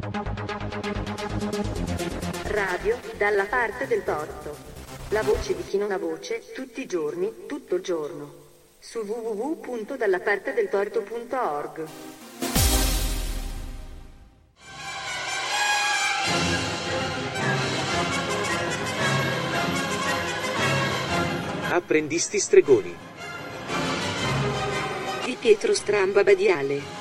Radio dalla parte del torto. La voce di chi non ha voce, tutti i giorni, tutto il giorno. Su www.dallapartedeltorto.org. Apprendisti stregoni Di Pietro Stramba Badiale.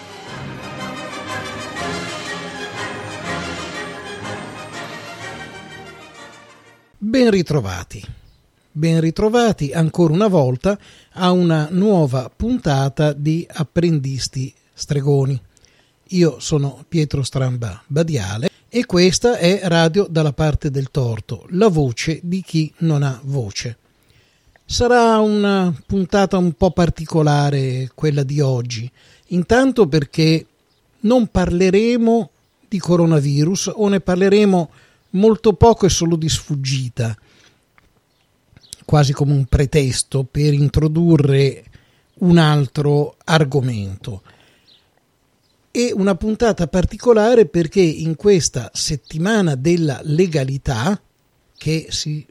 Ben ritrovati ancora una volta a una nuova puntata di Apprendisti stregoni. Io sono Pietro Stramba Badiale e questa è Radio dalla parte del torto, la voce di chi non ha voce. Sarà una puntata un po' particolare quella di oggi, intanto perché non parleremo di coronavirus o ne parleremo molto poco e solo di sfuggita, quasi come un pretesto per introdurre un altro argomento. E una puntata particolare perché in questa settimana della legalità, che si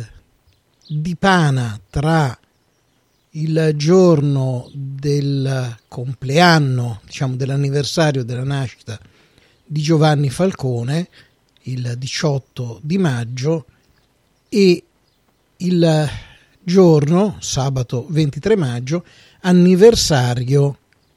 dipana tra il giorno del compleanno, diciamo dell'anniversario della nascita di Giovanni Falcone, il 18 di maggio, e il giorno, sabato 23 maggio, anniversario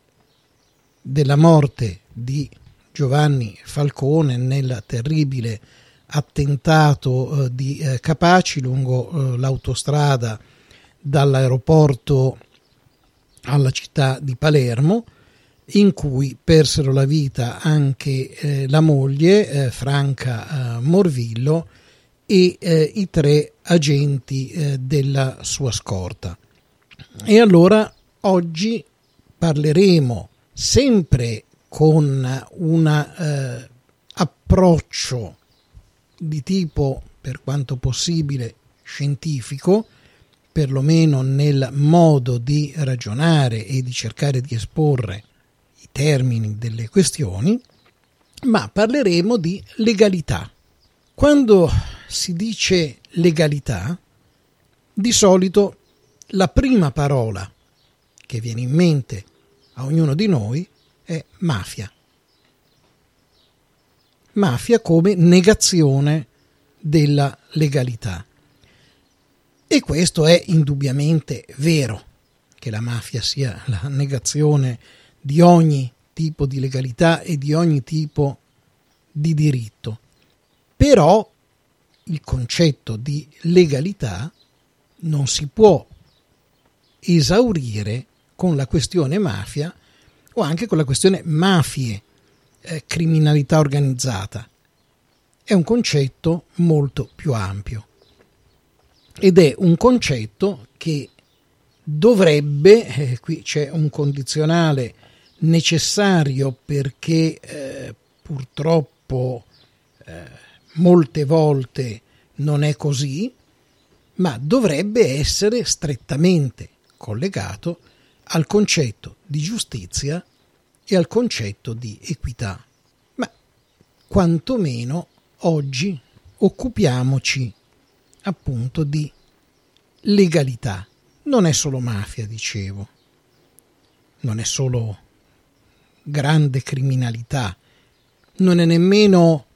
della morte di Giovanni Falcone nel terribile attentato di Capaci lungo l'autostrada dall'aeroporto alla città di Palermo, in cui persero la vita anche la moglie Franca Morvillo e i 3 agenti della sua scorta. E allora oggi parleremo sempre con un approccio di tipo, per quanto possibile, scientifico, perlomeno nel modo di ragionare e di cercare di esporre i termini delle questioni, ma parleremo di legalità. Quando si dice legalità, di solito la prima parola che viene in mente a ognuno di noi è mafia. Mafia come negazione della legalità. E questo è indubbiamente vero, che la mafia sia la negazione di ogni tipo di legalità e di ogni tipo di diritto. Però il concetto di legalità non si può esaurire con la questione mafia o anche con la questione mafie, criminalità organizzata. È un concetto molto più ampio ed è un concetto che dovrebbe, qui c'è un condizionale necessario perché purtroppo molte volte non è così, ma dovrebbe essere strettamente collegato al concetto di giustizia e al concetto di equità. Ma quantomeno oggi occupiamoci appunto di legalità. Non è solo mafia, dicevo, non è solo grande criminalità, non è nemmeno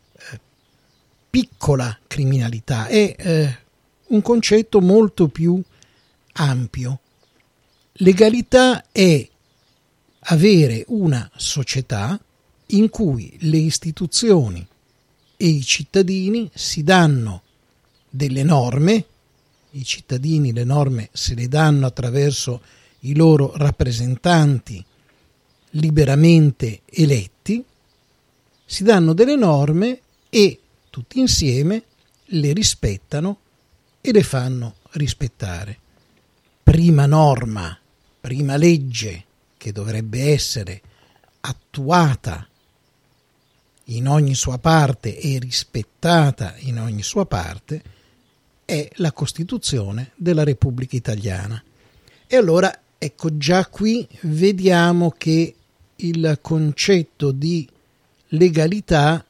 piccola criminalità, è un concetto molto più ampio. Legalità è avere una società in cui le istituzioni e i cittadini si danno delle norme, i cittadini le norme se le danno attraverso i loro rappresentanti liberamente eletti, si danno delle norme e tutti insieme le rispettano e le fanno rispettare. Prima norma, prima legge che dovrebbe essere attuata in ogni sua parte e rispettata in ogni sua parte è la Costituzione della Repubblica Italiana. E allora, ecco, già qui vediamo che il concetto di legalità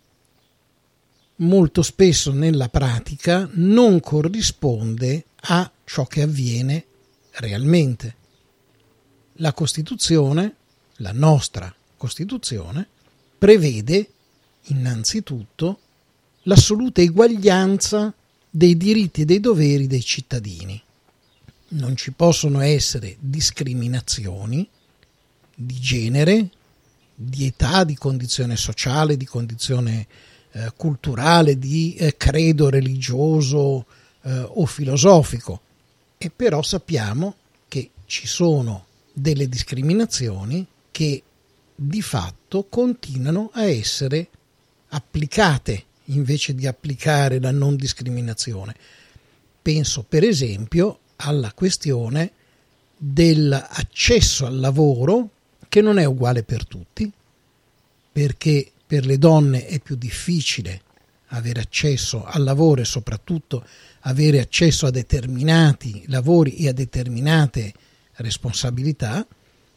molto spesso nella pratica non corrisponde a ciò che avviene realmente. La Costituzione, la nostra Costituzione, prevede innanzitutto l'assoluta eguaglianza dei diritti e dei doveri dei cittadini. Non ci possono essere discriminazioni di genere, di età, di condizione sociale, di condizione culturale, di credo religioso o filosofico. E però sappiamo che ci sono delle discriminazioni che di fatto continuano a essere applicate invece di applicare la non discriminazione. Penso per esempio alla questione dell'accesso al lavoro, che non è uguale per tutti, perché per le donne è più difficile avere accesso al lavoro e soprattutto avere accesso a determinati lavori e a determinate responsabilità,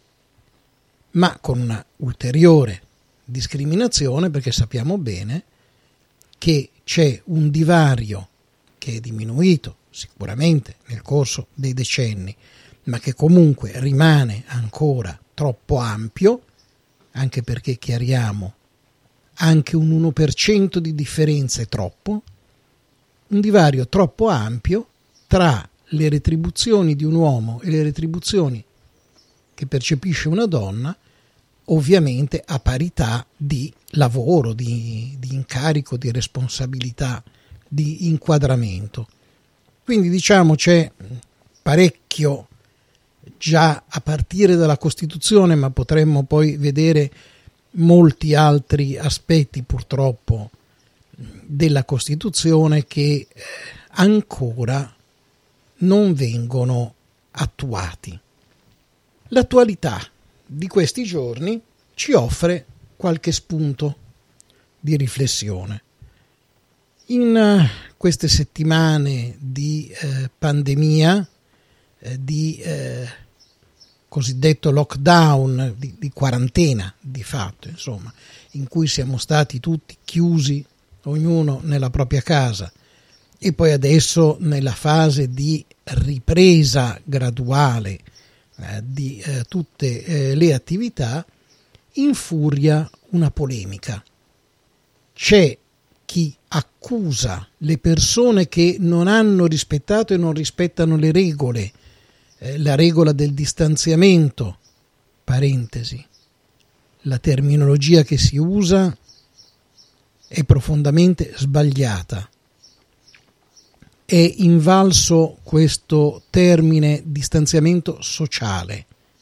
ma con una ulteriore discriminazione, perché sappiamo bene che c'è un divario che è diminuito sicuramente nel corso dei decenni, ma che comunque rimane ancora troppo ampio, anche perché, chiariamo, anche un 1% di differenza è troppo, un divario troppo ampio tra le retribuzioni di un uomo e le retribuzioni che percepisce una donna, ovviamente a parità di lavoro, di incarico, di responsabilità, di inquadramento. Quindi diciamo c'è parecchio già a partire dalla Costituzione, ma potremmo poi vedere molti altri aspetti purtroppo della Costituzione che ancora non vengono attuati. L'attualità di questi giorni ci offre qualche spunto di riflessione. In queste settimane di pandemia, di cosiddetto lockdown, di quarantena di fatto, insomma, in cui siamo stati tutti chiusi, ognuno nella propria casa, e poi adesso nella fase di ripresa graduale di tutte le attività, infuria una polemica. C'è chi accusa le persone che non hanno rispettato e non rispettano le regole, la regola del distanziamento, parentesi, la terminologia che si usa è profondamente sbagliata. È invalso questo termine distanziamento sociale.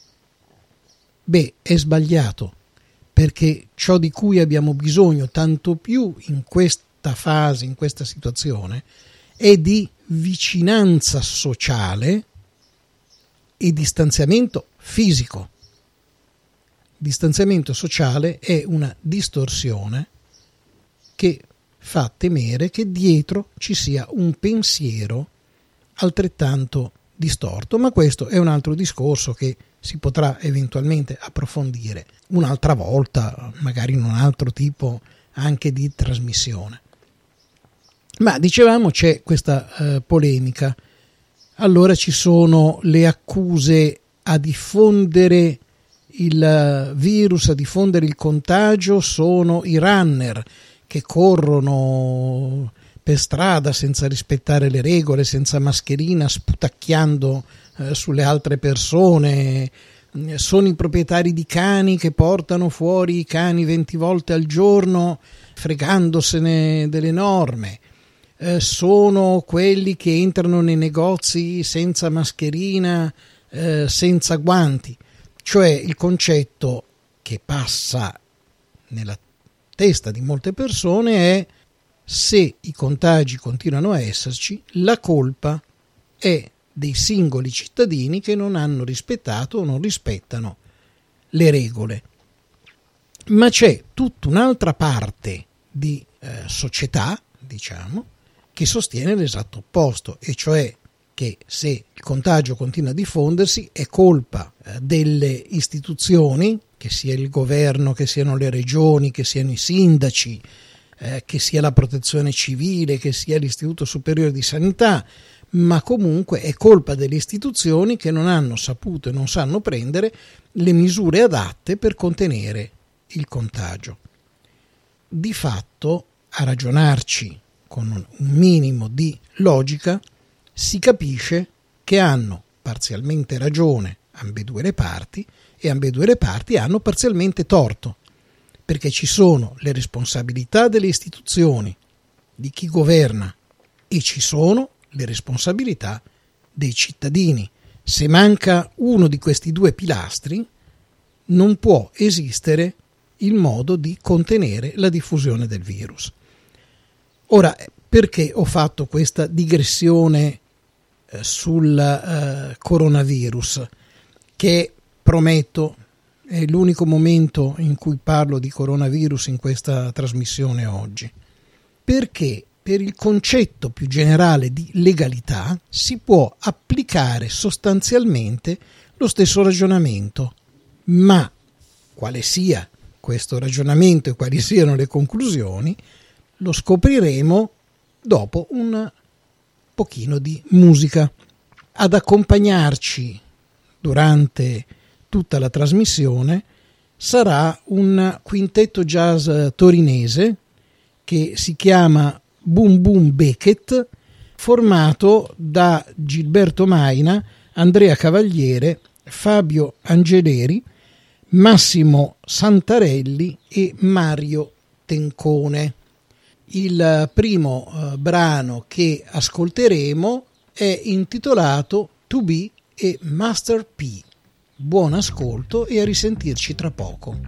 È sbagliato, perché ciò di cui abbiamo bisogno, tanto più in questa fase, in questa situazione, è di vicinanza sociale e distanziamento fisico. Distanziamento sociale è una distorsione che fa temere che dietro ci sia un pensiero altrettanto distorto, ma questo è un altro discorso che si potrà eventualmente approfondire un'altra volta, magari in un altro tipo anche di trasmissione. Ma dicevamo c'è questa polemica. Allora ci sono le accuse a diffondere il virus, a diffondere il contagio, sono i runner che corrono per strada senza rispettare le regole, senza mascherina, sputacchiando sulle altre persone, sono i proprietari di cani che portano fuori i cani 20 volte al giorno fregandosene delle norme, sono quelli che entrano nei negozi senza mascherina, senza guanti. Cioè il concetto che passa nella testa di molte persone è: se i contagi continuano a esserci, la colpa è dei singoli cittadini che non hanno rispettato o non rispettano le regole. Ma c'è tutta un'altra parte di società, diciamo, che sostiene l'esatto opposto, e cioè che se il contagio continua a diffondersi è colpa delle istituzioni, che sia il governo, che siano le regioni, che siano i sindaci, che sia la protezione civile, che sia l'Istituto Superiore di Sanità, ma comunque è colpa delle istituzioni che non hanno saputo e non sanno prendere le misure adatte per contenere il contagio. Di fatto, a ragionarci con un minimo di logica, si capisce che hanno parzialmente ragione ambedue le parti e ambedue le parti hanno parzialmente torto, perché ci sono le responsabilità delle istituzioni, di chi governa, e ci sono le responsabilità dei cittadini. Se manca uno di questi due pilastri, non può esistere il modo di contenere la diffusione del virus. Ora, perché ho fatto questa digressione sul coronavirus, che prometto è l'unico momento in cui parlo di coronavirus in questa trasmissione oggi? Perché per il concetto più generale di legalità si può applicare sostanzialmente lo stesso ragionamento, ma quale sia questo ragionamento e quali siano le conclusioni lo scopriremo dopo un pochino di musica. Ad accompagnarci durante tutta la trasmissione sarà un quintetto jazz torinese che si chiama Boom Boom Beckett, formato da Gilberto Maina, Andrea Cavaliere, Fabio Angeleri, Massimo Santarelli e Mario Tencone. Il primo brano che ascolteremo è intitolato To Be a Master P. Buon ascolto e a risentirci tra poco.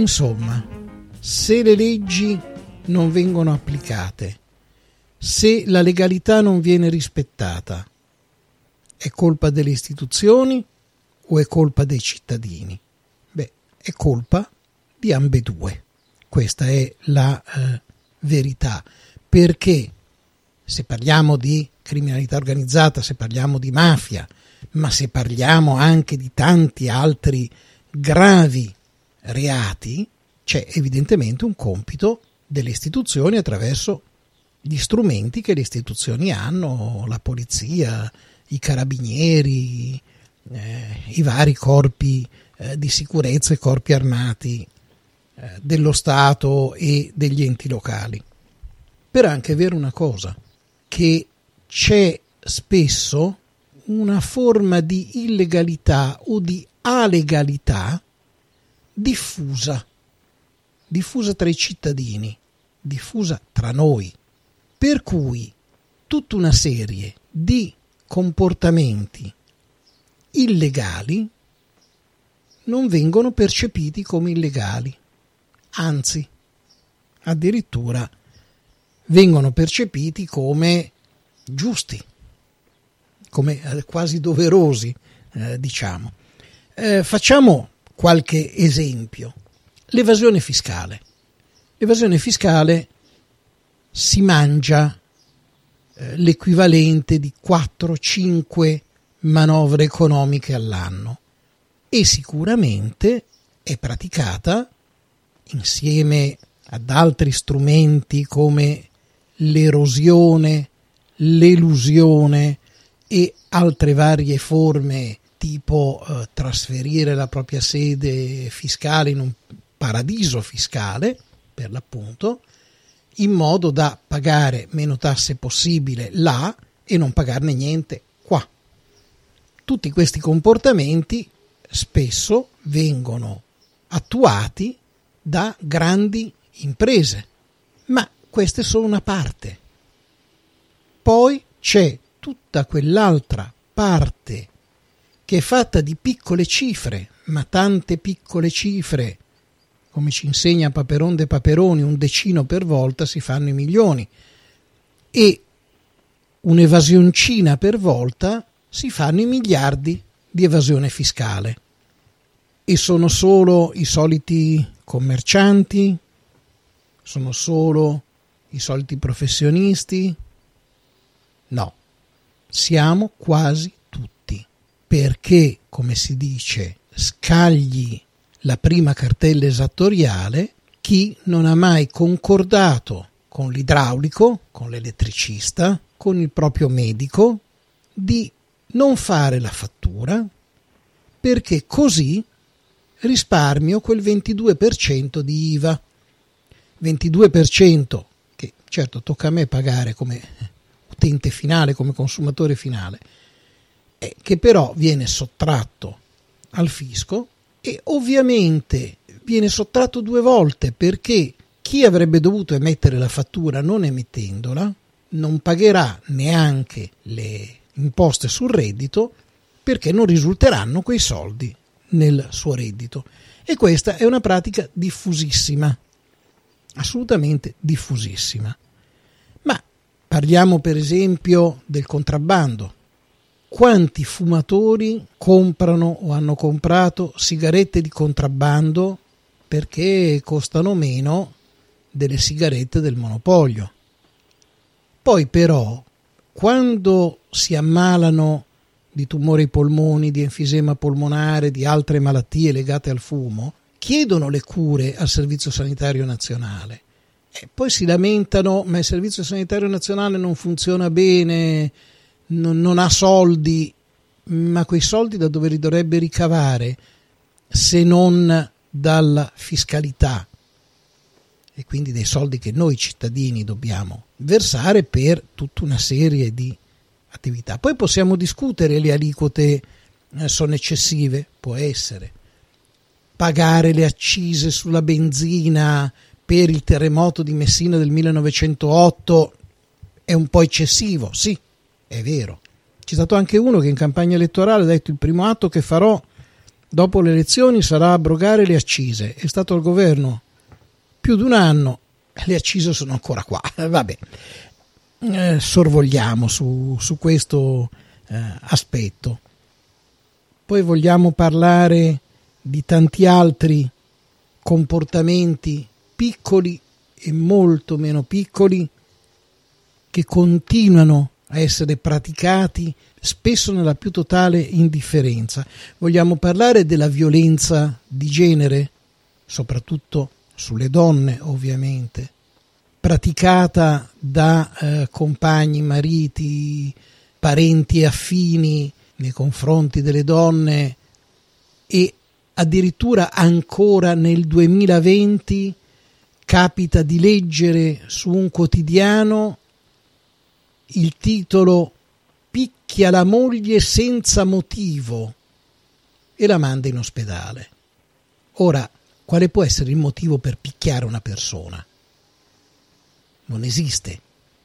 Insomma, se le leggi non vengono applicate, se la legalità non viene rispettata, è colpa delle istituzioni o è colpa dei cittadini? Beh, è colpa di ambedue. Questa è la verità, perché se parliamo di criminalità organizzata, se parliamo di mafia, ma se parliamo anche di tanti altri gravi reati, c'è evidentemente un compito delle istituzioni attraverso gli strumenti che le istituzioni hanno, la polizia, i carabinieri, i vari corpi di sicurezza e corpi armati dello Stato e degli enti locali. Però è anche vero una cosa, che c'è spesso una forma di illegalità o di alegalità diffusa tra i cittadini, diffusa tra noi, per cui tutta una serie di comportamenti illegali non vengono percepiti come illegali, anzi, addirittura vengono percepiti come giusti, come quasi doverosi, diciamo. Facciamo qualche esempio. L'evasione fiscale. L'evasione fiscale si mangia l'equivalente di 4-5 manovre economiche all'anno e sicuramente è praticata insieme ad altri strumenti come l'erosione, l'elusione e altre varie forme tipo trasferire la propria sede fiscale in un paradiso fiscale, per l'appunto, in modo da pagare meno tasse possibile là e non pagarne niente qua. Tutti questi comportamenti spesso vengono attuati da grandi imprese, ma queste sono una parte. Poi c'è tutta quell'altra parte che è fatta di piccole cifre, ma tante piccole cifre, come ci insegna Paperon de Paperoni, 1 decino per volta si fanno i milioni, e un'evasioncina per volta si fanno i miliardi di evasione fiscale. E sono solo i soliti commercianti? Sono solo i soliti professionisti? No, siamo quasi tutti, perché, come si dice, scagli la prima cartella esattoriale chi non ha mai concordato con l'idraulico, con l'elettricista, con il proprio medico di non fare la fattura, perché così risparmio quel 22% di IVA. 22% che certo tocca a me pagare come utente finale, come consumatore finale, che però viene sottratto al fisco e ovviamente viene sottratto 2 volte, perché chi avrebbe dovuto emettere la fattura non emettendola non pagherà neanche le imposte sul reddito, perché non risulteranno quei soldi nel suo reddito. E questa è una pratica diffusissima, assolutamente diffusissima. Ma parliamo per esempio del contrabbando. Quanti fumatori comprano o hanno comprato sigarette di contrabbando perché costano meno delle sigarette del monopolio? Poi però, quando si ammalano di tumore ai polmoni, di enfisema polmonare, di altre malattie legate al fumo, chiedono le cure al Servizio Sanitario Nazionale. E poi si lamentano, ma il Servizio Sanitario Nazionale non funziona bene, non ha soldi. Ma quei soldi da dove li dovrebbe ricavare se non dalla fiscalità? E quindi dei soldi che noi cittadini dobbiamo versare per tutta una serie di attività. Poi possiamo discutere, le aliquote sono eccessive, può essere. Pagare le accise sulla benzina per il terremoto di Messina del 1908 è un po' eccessivo, sì, è vero. C'è stato anche uno che in campagna elettorale ha detto: il primo atto che farò dopo le elezioni sarà abrogare le accise. È stato al governo più di un anno, le accise sono ancora qua. Vabbè, sorvoliamo su questo aspetto. Poi vogliamo parlare di tanti altri comportamenti piccoli e molto meno piccoli che continuano a essere praticati spesso nella più totale indifferenza. Vogliamo parlare della violenza di genere, soprattutto sulle donne ovviamente, praticata da compagni, mariti, parenti affini nei confronti delle donne, e addirittura ancora nel 2020 capita di leggere su un quotidiano il titolo "Picchia la moglie senza motivo" e la manda in ospedale. Ora, quale può essere il motivo per picchiare una persona? Non esiste.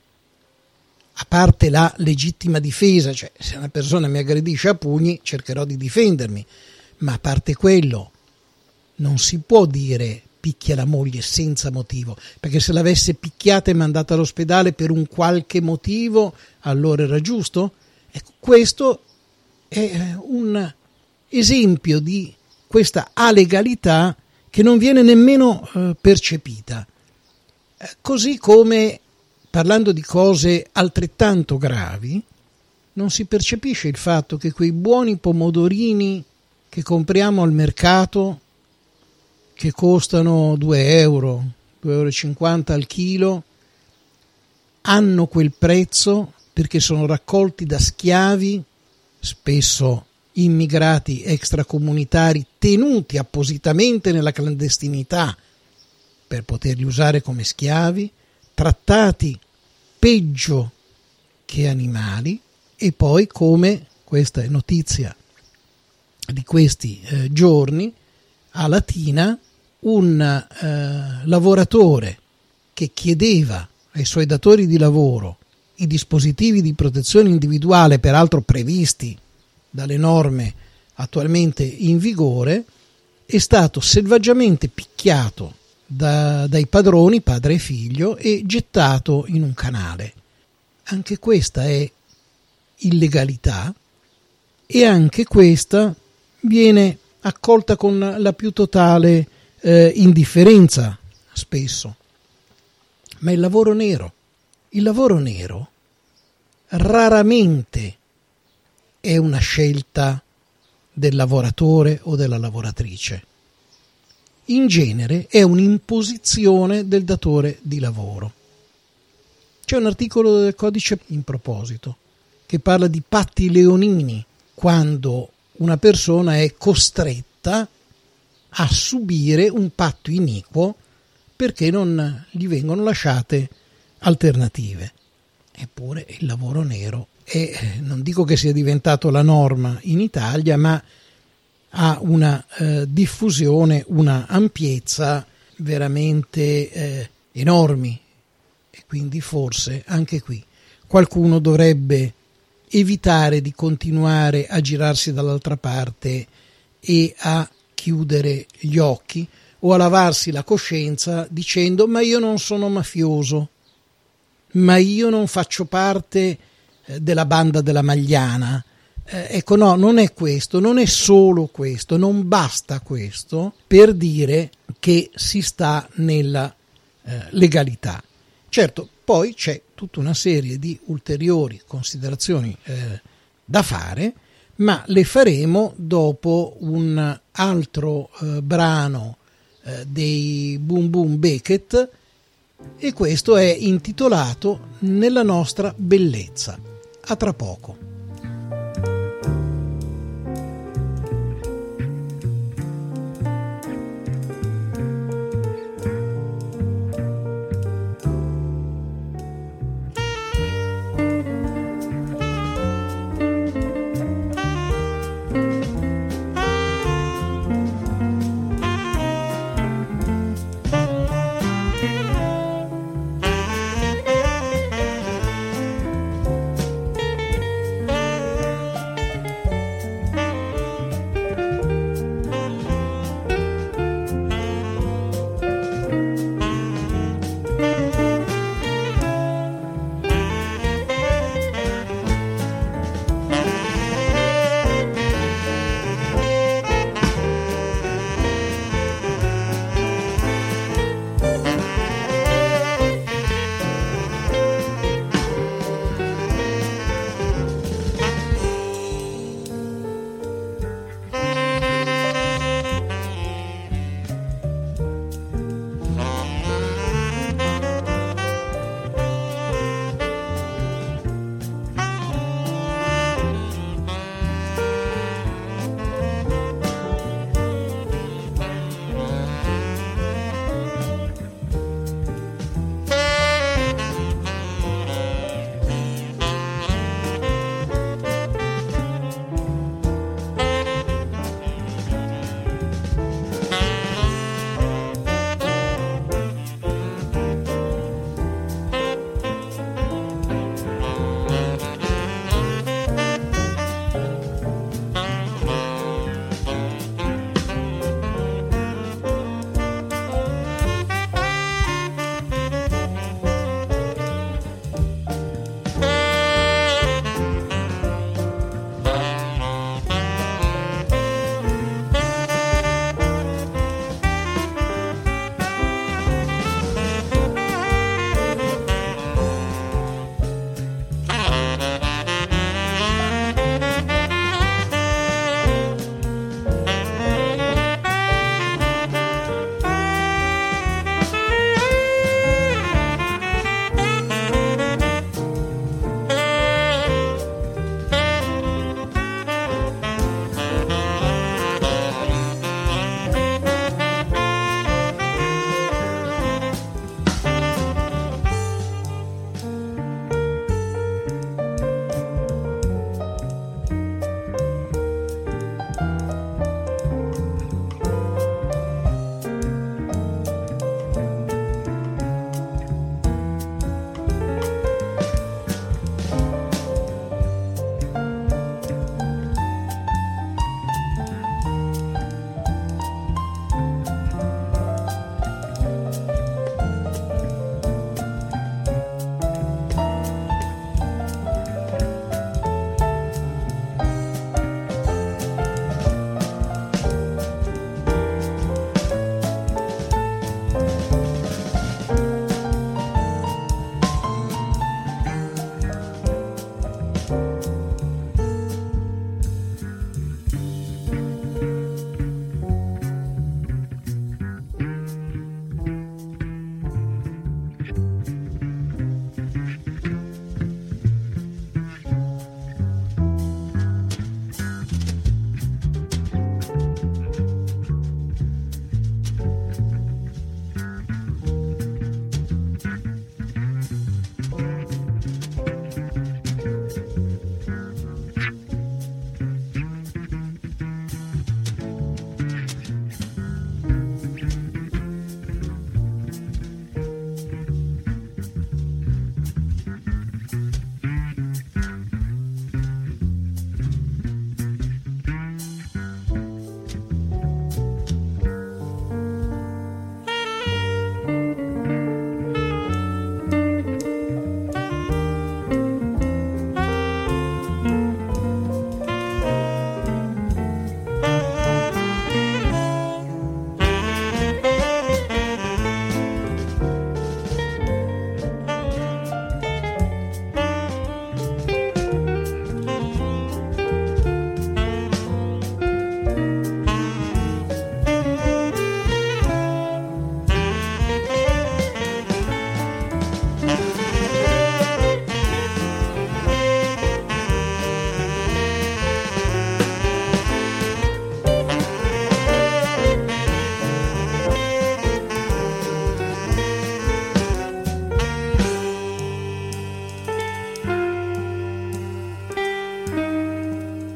A parte la legittima difesa, cioè se una persona mi aggredisce a pugni cercherò di difendermi, ma a parte quello non si può dire picchia la moglie senza motivo, perché se l'avesse picchiata e mandata all'ospedale per un qualche motivo, allora era giusto? Ecco, questo è un esempio di questa alegalità che non viene nemmeno percepita. Così come, parlando di cose altrettanto gravi, non si percepisce il fatto che quei buoni pomodorini che compriamo al mercato, che costano 2 euro, 2,50 € al chilo, hanno quel prezzo perché sono raccolti da schiavi, spesso immigrati extracomunitari tenuti appositamente nella clandestinità per poterli usare come schiavi, trattati peggio che animali, e poi, come questa è notizia di questi giorni, a Latina un lavoratore che chiedeva ai suoi datori di lavoro i dispositivi di protezione individuale, peraltro previsti dalle norme attualmente in vigore, è stato selvaggiamente picchiato dai padroni, padre e figlio, e gettato in un canale. Anche questa è illegalità, e anche questa viene accolta con la più totale indifferenza spesso. Ma il lavoro nero raramente è una scelta del lavoratore o della lavoratrice. In genere è un'imposizione del datore di lavoro. C'è un articolo del codice in proposito che parla di patti leonini, quando una persona è costretta a subire un patto iniquo perché non gli vengono lasciate alternative. Eppure il lavoro nero è, non dico che sia diventato la norma in Italia, ma ha una diffusione, una ampiezza veramente enormi, e quindi forse anche qui qualcuno dovrebbe evitare di continuare a girarsi dall'altra parte e a chiudere gli occhi o a lavarsi la coscienza dicendo: ma io non sono mafioso, ma io non faccio parte della banda della Magliana. Ecco, no, non è questo, non è solo questo, non basta questo per dire che si sta nella legalità. Certo, poi c'è tutta una serie di ulteriori considerazioni da fare, ma le faremo dopo un altro brano dei Boom Boom Beckett, e questo è intitolato Nella nostra bellezza. A tra poco.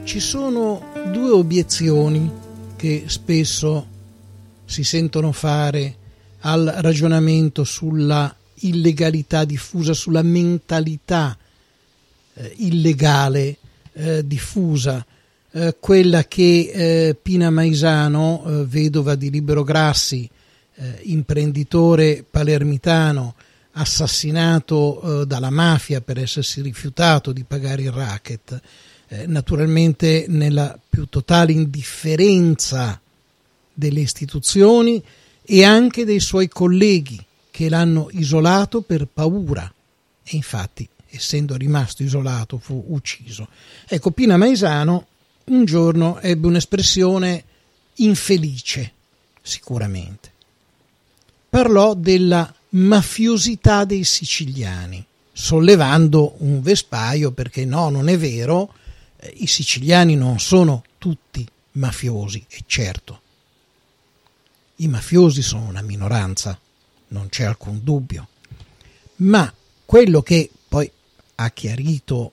Ci sono due obiezioni che spesso si sentono fare al ragionamento sulla illegalità diffusa, sulla mentalità illegale diffusa, quella che Pina Maisano, vedova di Libero Grassi, imprenditore palermitano, assassinato dalla mafia per essersi rifiutato di pagare il racket, naturalmente nella più totale indifferenza delle istituzioni e anche dei suoi colleghi che l'hanno isolato per paura, e infatti, essendo rimasto isolato, fu ucciso. Ecco, Pina Maisano un giorno ebbe un'espressione infelice, sicuramente. Parlò della mafiosità dei siciliani, sollevando un vespaio perché no, non è vero, i siciliani non sono tutti mafiosi, e certo, i mafiosi sono una minoranza, non c'è alcun dubbio, ma quello che poi ha chiarito,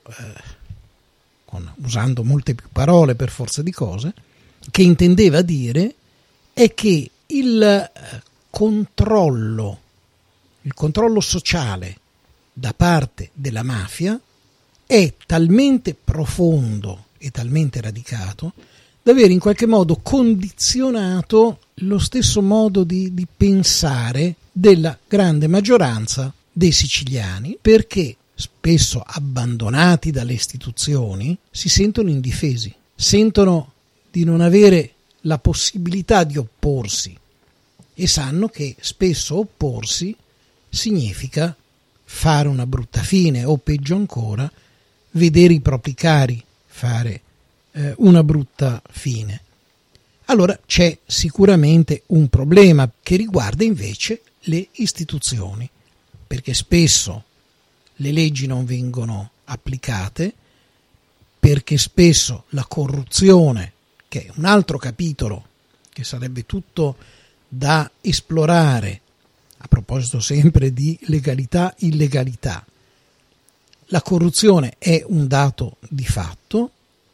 usando molte più parole per forza di cose, che intendeva dire è che il controllo sociale da parte della mafia è talmente profondo e talmente radicato da aver in qualche modo condizionato lo stesso modo di pensare della grande maggioranza dei siciliani, perché spesso abbandonati dalle istituzioni si sentono indifesi, sentono di non avere la possibilità di opporsi e sanno che spesso opporsi significa fare una brutta fine o peggio ancora vedere i propri cari fare una brutta fine. Allora c'è sicuramente un problema che riguarda invece le istituzioni, perché spesso le leggi non vengono applicate, perché spesso la corruzione, che è un altro capitolo che sarebbe tutto da esplorare, a proposito sempre di legalità, illegalità, la corruzione è un dato di fatto.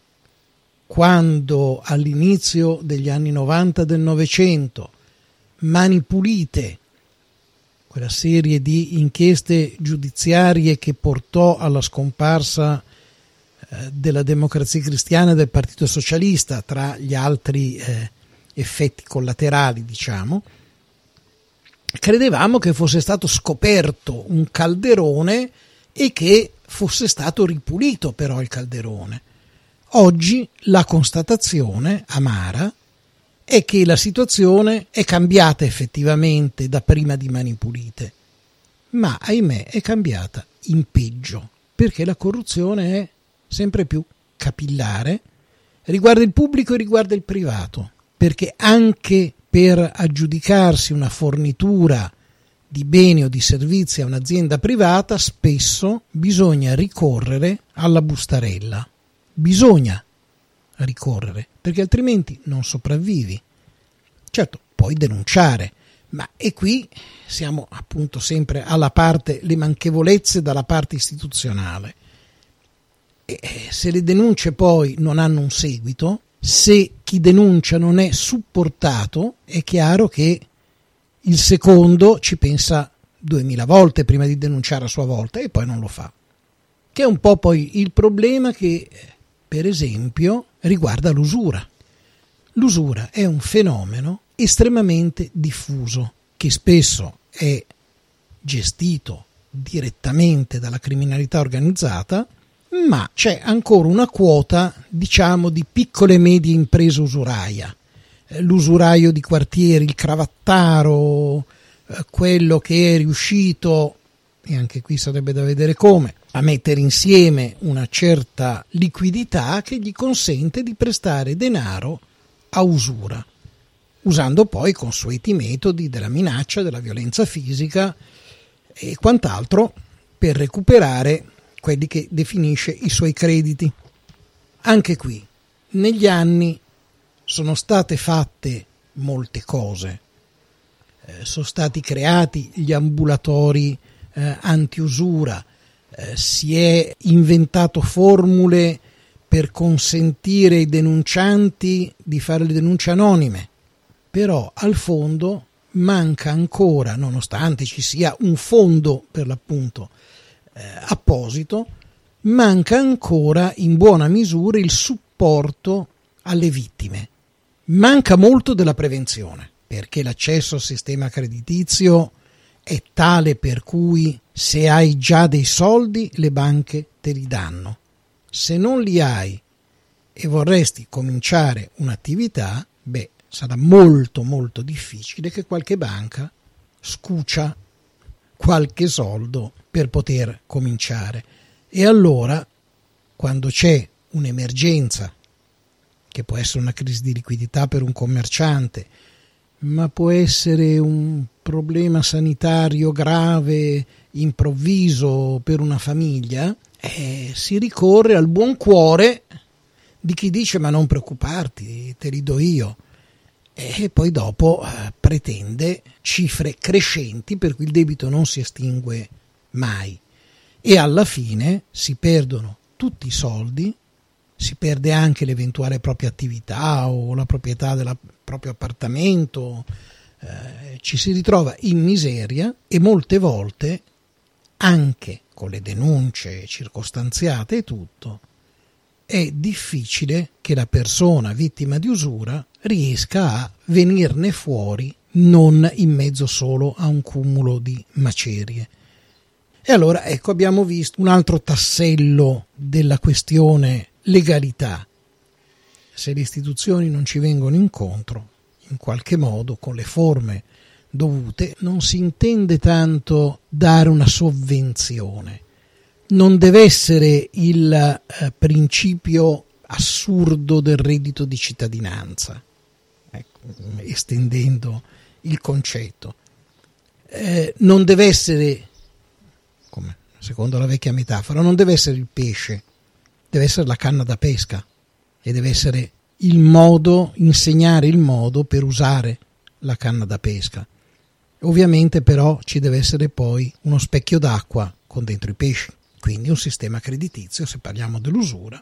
Quando all'inizio degli anni 90 del Novecento Mani Pulite, quella serie di inchieste giudiziarie che portò alla scomparsa della Democrazia Cristiana e del Partito Socialista, tra gli altri effetti collaterali, diciamo, credevamo che fosse stato scoperto un calderone e che fosse stato ripulito però il calderone. Oggi la constatazione amara è che la situazione è cambiata effettivamente da prima di Mani Pulite, ma ahimè è cambiata in peggio, perché la corruzione è sempre più capillare, riguarda il pubblico e riguarda il privato, perché anche per aggiudicarsi una fornitura di beni o di servizi a un'azienda privata spesso bisogna ricorrere alla bustarella. Bisogna ricorrere, perché altrimenti non sopravvivi. Certo, puoi denunciare, ma e qui siamo appunto sempre alla parte, le manchevolezze dalla parte istituzionale. E se le denunce poi non hanno un seguito, se chi denuncia non è supportato, è chiaro che il secondo ci pensa 2000 volte prima di denunciare a sua volta e poi non lo fa. Che è un po' poi il problema che, per esempio, riguarda l'usura. L'usura è un fenomeno estremamente diffuso che spesso è gestito direttamente dalla criminalità organizzata, ma c'è ancora una quota, diciamo, di piccole e medie imprese usuraia. L'usuraio di quartiere, il cravattaro, quello che è riuscito, e anche qui sarebbe da vedere come, a mettere insieme una certa liquidità che gli consente di prestare denaro a usura, usando poi consueti metodi della minaccia, della violenza fisica e quant'altro per recuperare quelli che definisce i suoi crediti. Anche qui, negli anni sono state fatte molte cose, sono stati creati gli ambulatori antiusura, si è inventato formule per consentire ai denuncianti di fare le denunce anonime, però al fondo manca ancora, nonostante ci sia un fondo per l'appunto apposito, manca ancora in buona misura il supporto alle vittime. Manca molto della prevenzione, perché l'accesso al sistema creditizio è tale per cui se hai già dei soldi le banche te li danno. Se non li hai e vorresti cominciare un'attività, sarà molto molto difficile che qualche banca scucia qualche soldo per poter cominciare. E allora, quando c'è un'emergenza, che può essere una crisi di liquidità per un commerciante, ma può essere un problema sanitario grave, improvviso per una famiglia, si ricorre al buon cuore di chi dice: ma non preoccuparti, te li do io. E poi dopo pretende cifre crescenti per cui il debito non si estingue mai. E alla fine si perdono tutti i soldi, si perde anche l'eventuale propria attività o la proprietà del proprio appartamento, ci si ritrova in miseria e molte volte, anche con le denunce circostanziate e tutto, è difficile che la persona vittima di usura riesca a venirne fuori non in mezzo solo a un cumulo di macerie. E allora ecco, abbiamo visto un altro tassello della questione legalità. Se le istituzioni non ci vengono incontro, in qualche modo, con le forme dovute, non si intende tanto dare una sovvenzione. Non deve essere il principio assurdo del reddito di cittadinanza, ecco, estendendo il concetto. Non deve essere, come secondo la vecchia metafora, non deve essere il pesce, deve essere la canna da pesca e deve essere il modo, insegnare il modo per usare la canna da pesca. Ovviamente però ci deve essere poi uno specchio d'acqua con dentro i pesci, quindi un sistema creditizio, se parliamo dell'usura,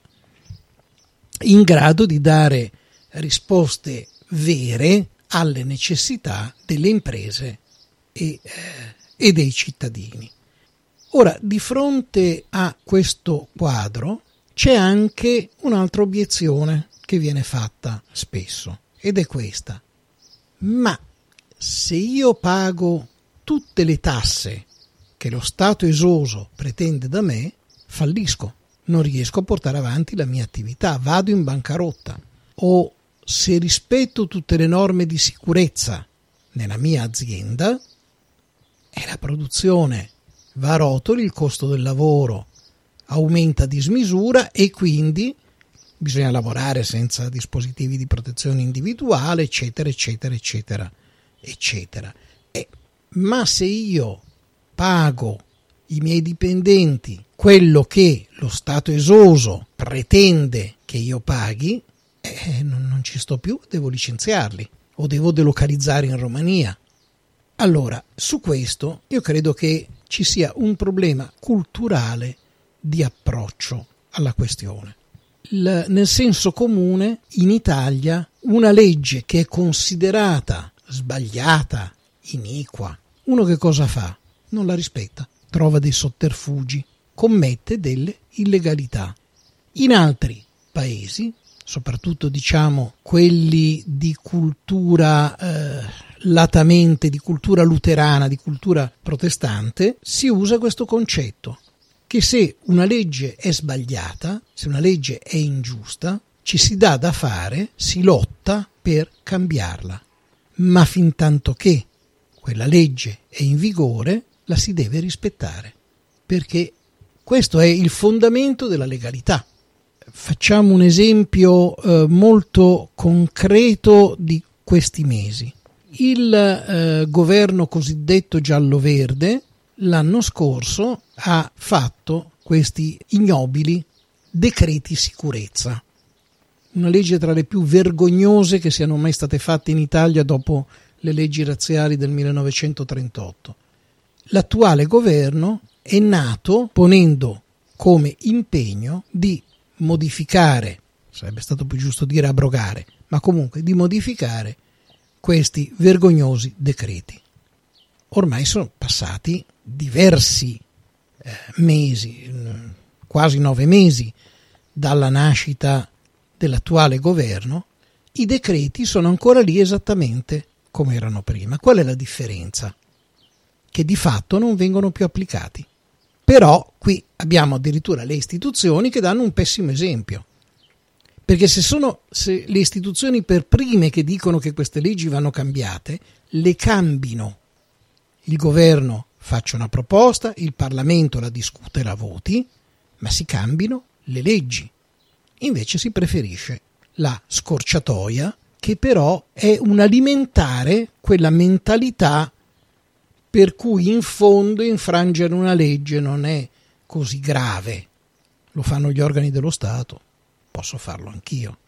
in grado di dare risposte vere alle necessità delle imprese e dei cittadini. Ora, di fronte a questo quadro c'è anche un'altra obiezione che viene fatta spesso, ed è questa: ma se io pago tutte le tasse che lo Stato esoso pretende da me, fallisco, non riesco a portare avanti la mia attività, vado in bancarotta. O se rispetto tutte le norme di sicurezza nella mia azienda e la produzione va a rotoli, il costo del lavoro aumenta a dismisura e quindi bisogna lavorare senza dispositivi di protezione individuale, eccetera, eccetera, eccetera, eccetera. Ma se io pago i miei dipendenti quello che lo Stato esoso pretende che io paghi, non ci sto più, devo licenziarli o devo delocalizzare in Romania. Allora, su questo io credo che ci sia un problema culturale di approccio alla questione. Nel senso comune, in Italia, una legge che è considerata sbagliata, iniqua, uno che cosa fa? Non la rispetta, trova dei sotterfugi, commette delle illegalità. In altri paesi, soprattutto diciamo quelli di cultura latamente, di cultura luterana, di cultura protestante, si usa questo concetto, che se una legge è sbagliata, se una legge è ingiusta, ci si dà da fare, si lotta per cambiarla, ma fin tanto che quella legge è in vigore la si deve rispettare, perché questo è il fondamento della legalità. Facciamo un esempio molto concreto di questi mesi. Il governo cosiddetto giallo-verde l'anno scorso ha fatto questi ignobili decreti sicurezza, una legge tra le più vergognose che siano mai state fatte in Italia dopo le leggi razziali del 1938. L'attuale governo è nato ponendo come impegno di modificare, sarebbe stato più giusto dire abrogare, ma comunque di modificare questi vergognosi decreti. Ormai sono passati diversi mesi, quasi 9 mesi dalla nascita dell'attuale governo. I decreti sono ancora lì esattamente come erano prima. Qual è la differenza? Che di fatto non vengono più applicati. Però qui abbiamo addirittura le istituzioni che danno un pessimo esempio. Perché se le istituzioni per prime che dicono che queste leggi vanno cambiate, le cambino. Il governo faccia una proposta, il Parlamento la discute e la voti, ma si cambino le leggi. Invece si preferisce la scorciatoia, che però è un alimentare quella mentalità per cui in fondo infrangere una legge non è così grave. Lo fanno gli organi dello Stato, posso farlo anch'io.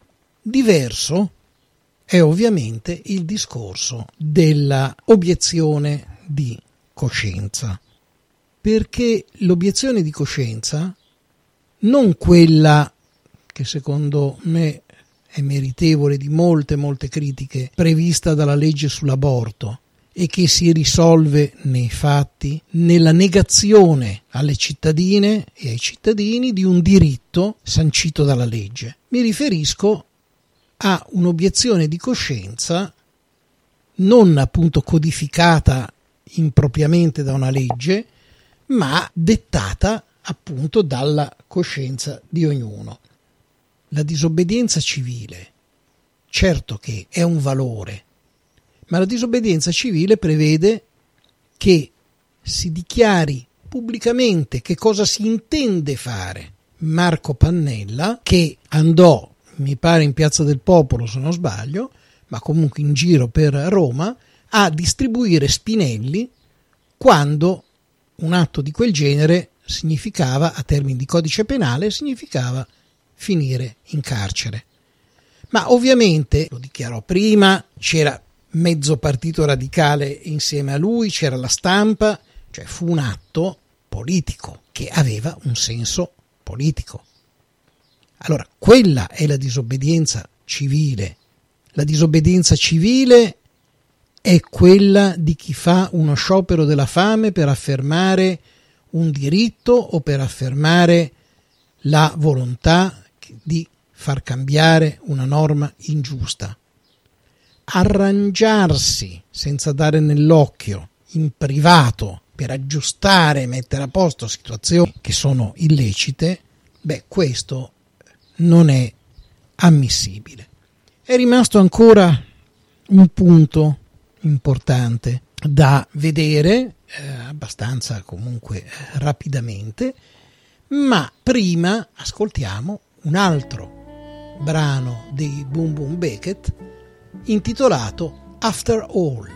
Diverso è ovviamente il discorso della obiezione di coscienza, perché l'obiezione di coscienza, non quella che secondo me è meritevole di molte critiche, prevista dalla legge sull'aborto e che si risolve nei fatti nella negazione alle cittadine e ai cittadini di un diritto sancito dalla legge. Mi riferisco a un'obiezione di coscienza non appunto codificata impropriamente da una legge, ma dettata appunto dalla coscienza di ognuno. La disobbedienza civile, certo che è un valore, ma la disobbedienza civile prevede che si dichiari pubblicamente che cosa si intende fare. Marco Pannella, che andò, mi pare in Piazza del Popolo se non sbaglio, ma comunque in giro per Roma, a distribuire spinelli quando un atto di quel genere significava, a termini di codice penale, significava finire in carcere. Ma ovviamente, lo dichiarò prima, c'era mezzo partito radicale insieme a lui, c'era la stampa, cioè fu un atto politico che aveva un senso politico. Allora, quella è la disobbedienza civile. La disobbedienza civile è quella di chi fa uno sciopero della fame per affermare un diritto o per affermare la volontà di far cambiare una norma ingiusta. Arrangiarsi senza dare nell'occhio in privato per aggiustare e mettere a posto situazioni che sono illecite, questo non è ammissibile. È rimasto ancora un punto importante da vedere, abbastanza comunque rapidamente, ma prima ascoltiamo un altro brano dei Boom Boom Beckett intitolato After All.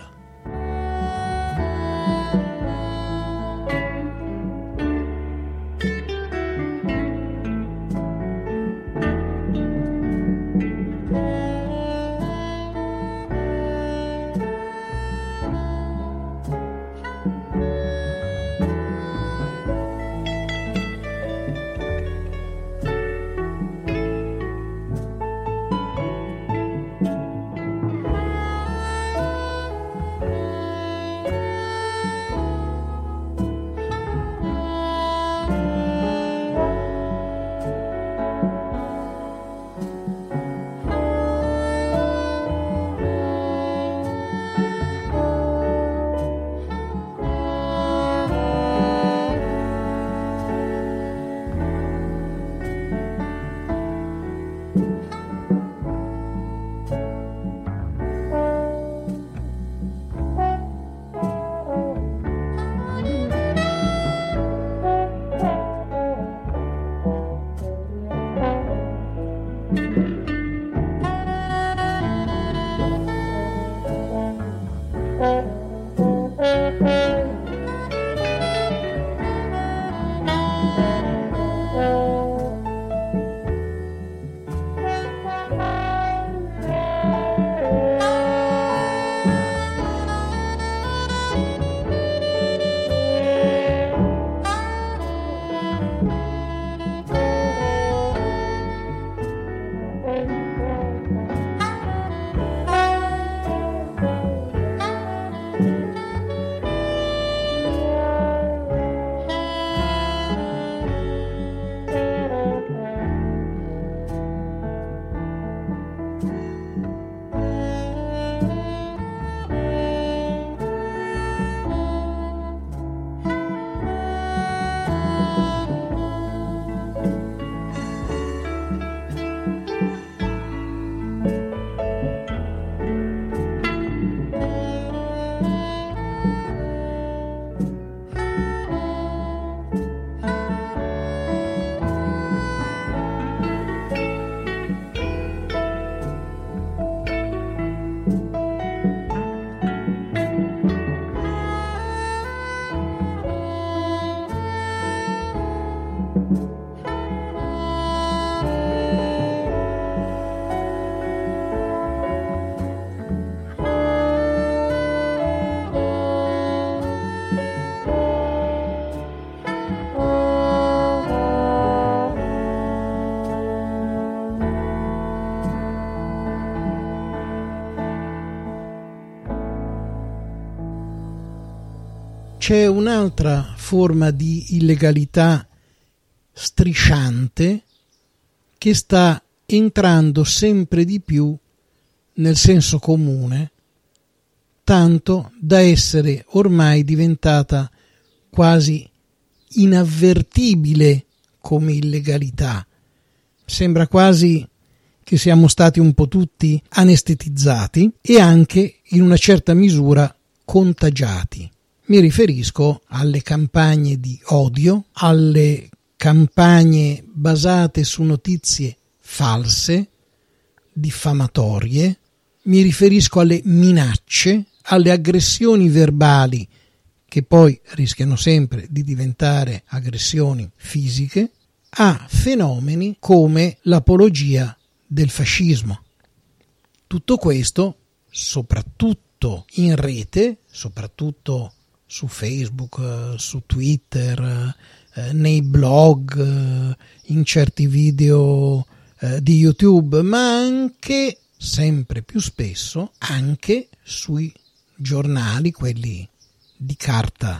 c'è un'altra forma di illegalità strisciante che sta entrando sempre di più nel senso comune, tanto da essere ormai diventata quasi inavvertibile come illegalità. Sembra quasi che siamo stati un po' tutti anestetizzati e anche in una certa misura contagiati. Mi riferisco alle campagne di odio, alle campagne basate su notizie false, diffamatorie, mi riferisco alle minacce, alle aggressioni verbali che poi rischiano sempre di diventare aggressioni fisiche, a fenomeni come l'apologia del fascismo. Tutto questo, soprattutto in rete, soprattutto su Facebook, su Twitter, nei blog, in certi video di YouTube, ma anche, sempre più spesso, anche sui giornali, quelli di carta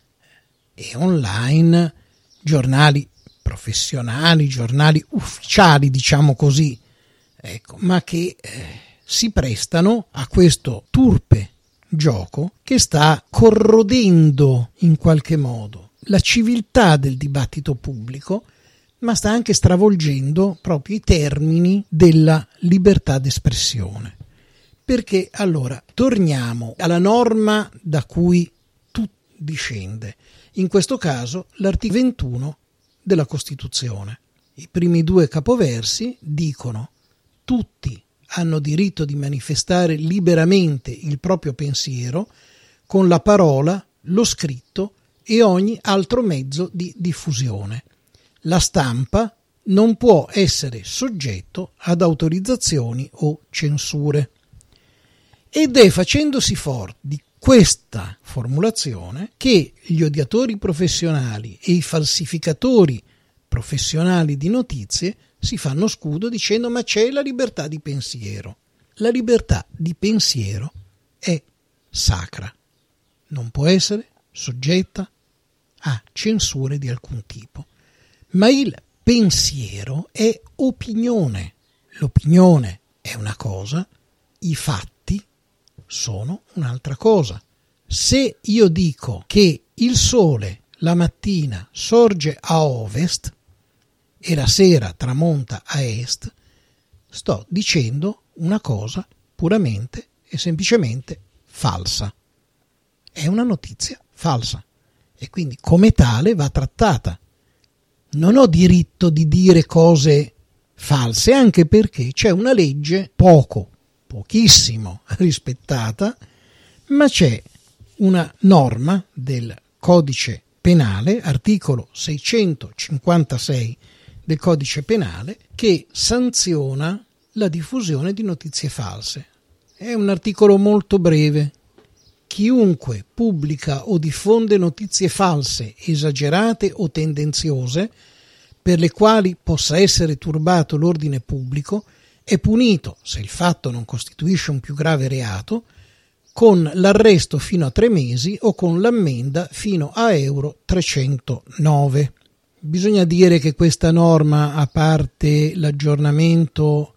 e online, giornali professionali, giornali ufficiali, diciamo così, ecco, ma che si prestano a questo turpe gioco che sta corrodendo in qualche modo la civiltà del dibattito pubblico, ma sta anche stravolgendo proprio i termini della libertà d'espressione. Perché allora torniamo alla norma da cui tutto discende, in questo caso l'articolo 21 della Costituzione. I primi due capoversi dicono: tutti hanno diritto di manifestare liberamente il proprio pensiero con la parola, lo scritto e ogni altro mezzo di diffusione. La stampa non può essere soggetto ad autorizzazioni o censure. Ed è facendosi forte di questa formulazione che gli odiatori professionali e i falsificatori professionali di notizie si fanno scudo dicendo: ma c'è la libertà di pensiero. La libertà di pensiero è sacra, non può essere soggetta a censure di alcun tipo. Ma il pensiero è opinione. L'opinione è una cosa, i fatti sono un'altra cosa. Se io dico che il sole la mattina sorge a ovest e la sera tramonta a est, sto dicendo una cosa puramente e semplicemente falsa. È una notizia falsa e quindi come tale va trattata. Non ho diritto di dire cose false, anche perché c'è una legge pochissimo rispettata, ma c'è una norma del Codice Penale, articolo 656 del Codice Penale, che sanziona la diffusione di notizie false. È un articolo molto breve. Chiunque pubblica o diffonde notizie false, esagerate o tendenziose, per le quali possa essere turbato l'ordine pubblico, è punito, se il fatto non costituisce un più grave reato, con l'arresto fino a 3 mesi o con l'ammenda fino a euro 309. Bisogna dire che questa norma, a parte l'aggiornamento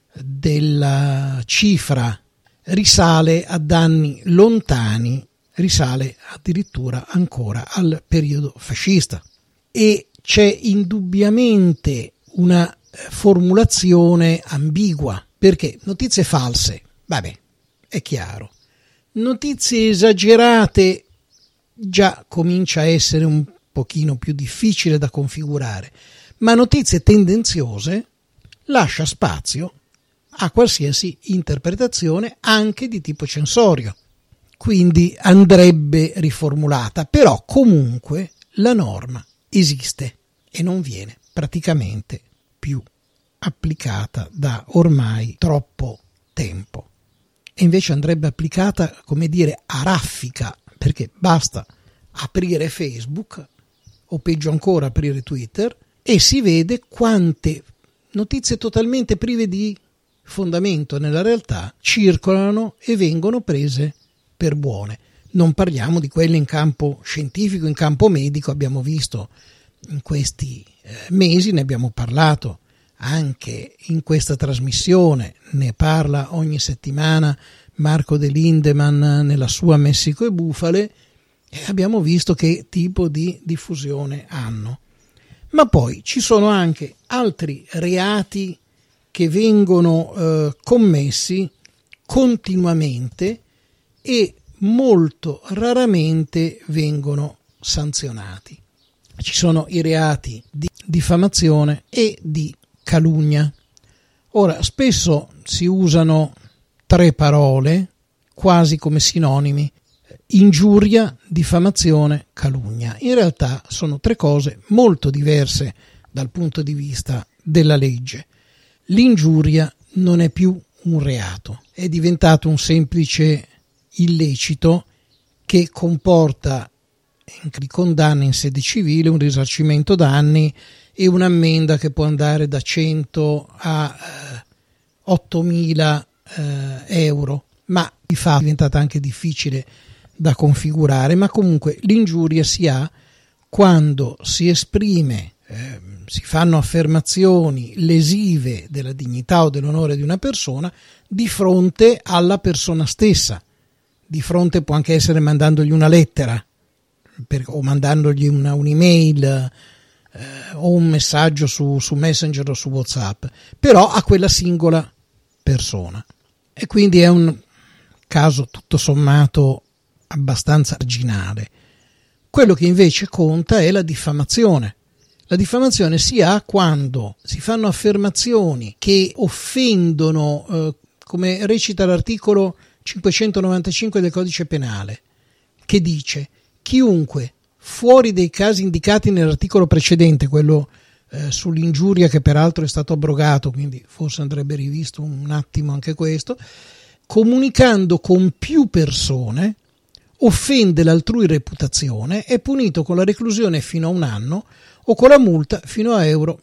della cifra, risale ad anni lontani, risale addirittura ancora al periodo fascista. E c'è indubbiamente una formulazione ambigua, perché notizie false, vabbè, è chiaro. Notizie esagerate già comincia a essere un pochino più difficile da configurare, ma notizie tendenziose lascia spazio a qualsiasi interpretazione anche di tipo censorio. Quindi andrebbe riformulata, però comunque la norma esiste e non viene praticamente più applicata da ormai troppo tempo. E invece andrebbe applicata, come dire, a raffica, perché basta aprire Facebook o peggio ancora aprire Twitter e si vede quante notizie totalmente prive di fondamento nella realtà circolano e vengono prese per buone. Non parliamo di quelli in campo scientifico, in campo medico. Abbiamo visto in questi mesi, ne abbiamo parlato anche in questa trasmissione, ne parla ogni settimana Marco De Lindemann nella sua Messico e bufale, e abbiamo visto che tipo di diffusione hanno. Ma poi ci sono anche altri reati che vengono commessi continuamente e molto raramente vengono sanzionati. Ci sono i reati di diffamazione e di calunnia. Ora, spesso si usano tre parole quasi come sinonimi: ingiuria, diffamazione, calunnia. In realtà sono tre cose molto diverse dal punto di vista della legge. L'ingiuria non è più un reato, è diventato un semplice illecito che comporta di condanna in sede civile, un risarcimento danni e un'ammenda che può andare da 100 a 8.000 euro, ma di fatto è diventata anche difficile da configurare. Ma comunque l'ingiuria si ha quando si esprime, si fanno affermazioni lesive della dignità o dell'onore di una persona di fronte alla persona stessa. Di fronte può anche essere mandandogli una lettera o mandandogli un'email o un messaggio su Messenger o su WhatsApp, però a quella singola persona. E quindi è un caso tutto sommato abbastanza marginale. Quello che invece conta è la diffamazione. La diffamazione si ha quando si fanno affermazioni che offendono, come recita l'articolo 595 del Codice Penale, che dice: chiunque, fuori dei casi indicati nell'articolo precedente, quello sull'ingiuria, che peraltro è stato abrogato, quindi forse andrebbe rivisto un attimo anche questo, comunicando con più persone, offende l'altrui reputazione, è punito con la reclusione fino a 1 anno o con la multa fino a euro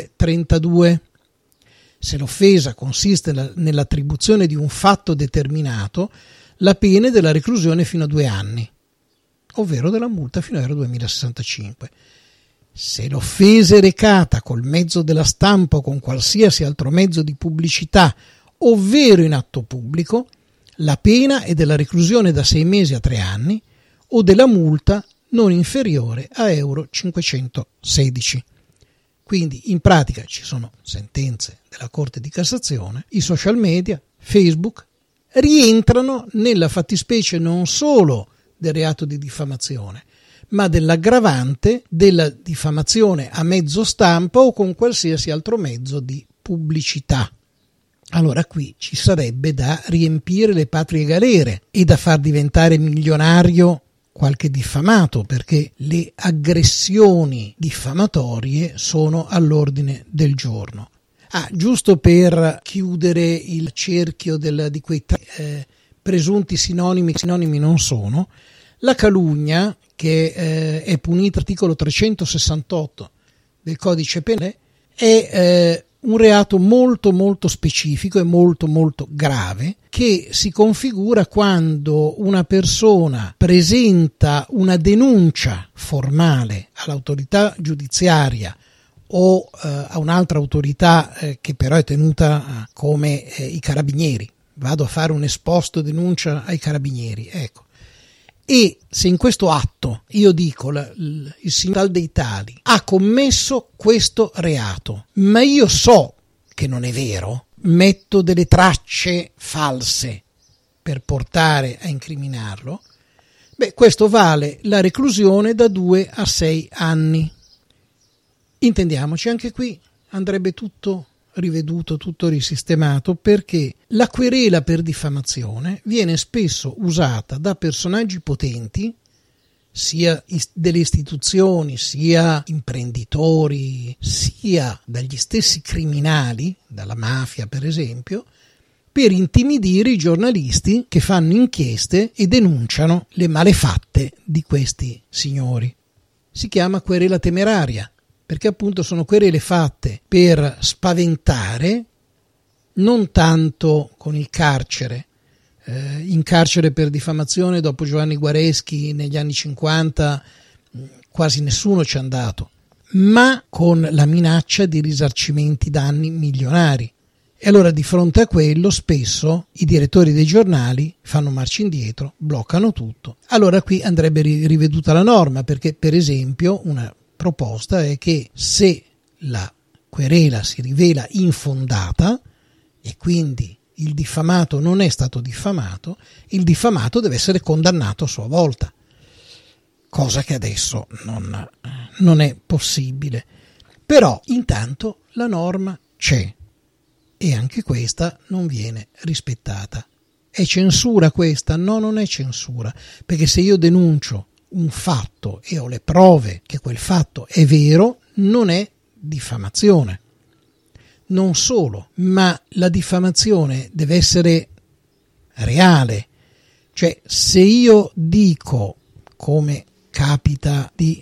1032. Se l'offesa consiste nell'attribuzione di un fatto determinato, la pena è della reclusione fino a 2 anni, ovvero della multa fino a euro 2065. Se l'offesa è recata col mezzo della stampa o con qualsiasi altro mezzo di pubblicità, ovvero in atto pubblico, la pena è della reclusione da 6 mesi a 3 anni o della multa non inferiore a euro 516. Quindi in pratica ci sono sentenze della Corte di Cassazione, i social media, Facebook, rientrano nella fattispecie non solo del reato di diffamazione, ma dell'aggravante della diffamazione a mezzo stampa o con qualsiasi altro mezzo di pubblicità. Allora qui ci sarebbe da riempire le patrie galere e da far diventare milionario qualche diffamato, perché le aggressioni diffamatorie sono all'ordine del giorno. Giusto per chiudere il cerchio di quei presunti sinonimi, che sinonimi non sono, la calunnia, che è punita articolo 368 del Codice Penale, è un reato molto molto specifico e molto molto grave, che si configura quando una persona presenta una denuncia formale all'autorità giudiziaria o a un'altra autorità che però è tenuta come i carabinieri. Vado a fare un esposto denuncia ai carabinieri, ecco. E se in questo atto io dico il signor dei tali ha commesso questo reato, ma io so che non è vero, metto delle tracce false per portare a incriminarlo, questo vale la reclusione da 2 a 6 anni. Intendiamoci, anche qui andrebbe tutto riveduto, tutto risistemato, perché la querela per diffamazione viene spesso usata da personaggi potenti, sia delle istituzioni, sia imprenditori, sia dagli stessi criminali, dalla mafia per esempio, per intimidire i giornalisti che fanno inchieste e denunciano le malefatte di questi signori. Si chiama querela temeraria, perché appunto sono querele fatte per spaventare, non tanto con il carcere, in carcere per diffamazione dopo Giovanni Guareschi negli anni 50 quasi nessuno ci è andato, ma con la minaccia di risarcimenti danni milionari. E allora di fronte a quello spesso i direttori dei giornali fanno marcia indietro, bloccano tutto. Allora qui andrebbe riveduta la norma, perché per esempio una proposta è che se la querela si rivela infondata e quindi il diffamato non è stato diffamato, il diffamato deve essere condannato a sua volta, cosa che adesso non è possibile. Però intanto la norma c'è e anche questa non viene rispettata. È censura questa? No, non è censura, perché se io denuncio un fatto e ho le prove che quel fatto è vero, non è diffamazione. Non solo, ma la diffamazione deve essere reale. Cioè, se io dico, come capita di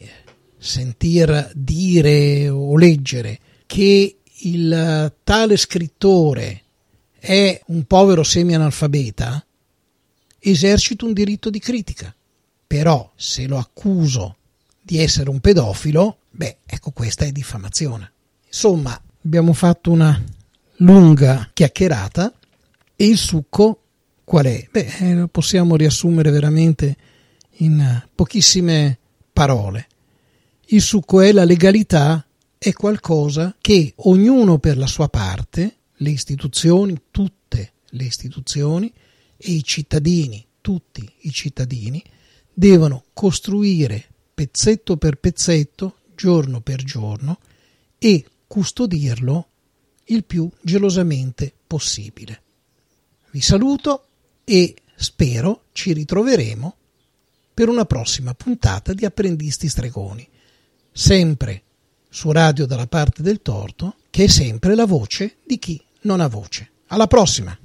sentir dire o leggere, che il tale scrittore è un povero semi-analfabeta, esercito un diritto di critica. Però se lo accuso di essere un pedofilo, ecco, questa è diffamazione. Insomma, abbiamo fatto una lunga chiacchierata e il succo qual è? Lo possiamo riassumere veramente in pochissime parole. Il succo è: la legalità è qualcosa che ognuno per la sua parte, le istituzioni, tutte le istituzioni, e i cittadini, tutti i cittadini, devono costruire pezzetto per pezzetto, giorno per giorno, e custodirlo il più gelosamente possibile. Vi saluto e spero ci ritroveremo per una prossima puntata di Apprendisti Stregoni, sempre su Radio dalla parte del torto, che è sempre la voce di chi non ha voce. Alla prossima!